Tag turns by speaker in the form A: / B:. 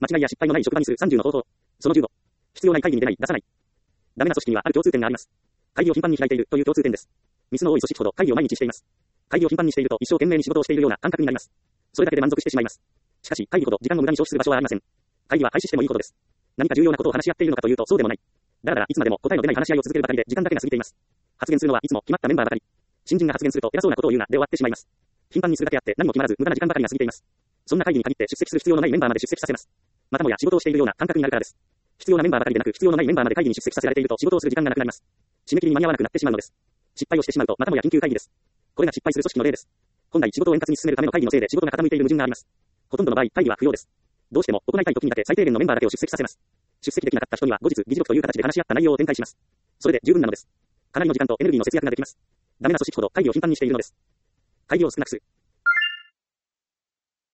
A: 間違いや失敗のない職場にする30の方法。その15。必要ない会議に出ない、出さない。ダメな組織にはある共通点があります。会議を頻繁に開いているという共通点です。ミスの多い組織ほど会議を毎日しています。会議を頻繁にしていると一生懸命に仕事をしているような感覚になります。それだけで満足してしまいます。しかし、会議ほど時間の無駄に消費する場所はありません。会議は廃止してもいいことです。何か重要なことを話し合っているのかというとそうでもない。だらだらいつまでも答えの出ない話し合いを続けるばかりで時間だけが過ぎています。発言するのはいつも決まったメンバーばかり。新人が発言すると偉そうなことを言うなで終わってしまいます。頻繁にするだけあって何も決まらず無駄な時間ばかりが過ぎています。そんな会議に限って出席する必要のないメンバーまで出席させます。またもや仕事をしているような感覚になるからです。必要なメンバーばかりでなく必要のないメンバーまで会議に出席させられていると仕事をする時間がなくなります。締め切りに間に合わなくなってしまうのです。失敗をしてしまうとまたもや緊急会議です。これが失敗する組織の例です。本来仕事を円滑に進めるための会議のせいで仕事が傾いている矛盾があります。ほとんどの場合会議は不要です。どうしても行いたい時にだけ最低限のメンバーだけを出席させます。出席できなかった人には後日議事録という形で話し合った内容を展開します。それで十分なのです。かなりの時間とエネルギーの節約ができます。ダメな組織ほど会議を頻繁にしているのです。会議を少なくする。